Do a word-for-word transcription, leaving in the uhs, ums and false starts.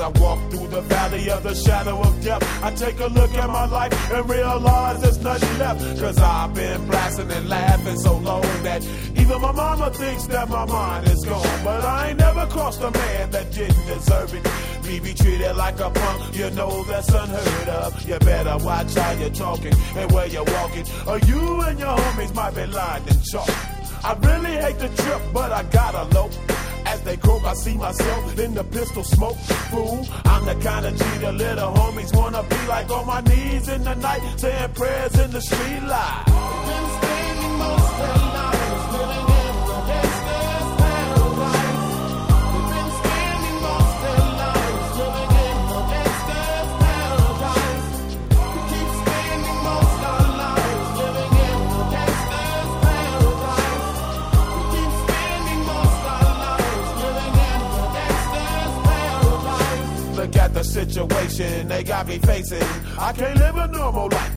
I walk through the valley of the shadow of death, I take a look at my life and realize there's nothing left. Cause I've been blasting and laughing so long that even my mama thinks that my mind is gone. But I ain't never crossed a man that didn't deserve it. Me be treated like a punk, you know that's unheard of. You better watch how you're talking and where you're walking, or you and your homies might be lined in chalk. I really hate the trip, but I gotta low. As they croak, I see myself in the pistol smoke. Fool, I'm the kind of G the little homies wanna be like, on my knees in the night, saying prayers in the street light. Been spending most of their lives living in the gangster's paradise. They've been spending most of their lives living in the gangster's paradise. We keep spending most of our lives living in the gangster's paradise. We keep spending most of our lives living in the gangster's paradise. Look at the situation they got me facing. I can't live a normal life.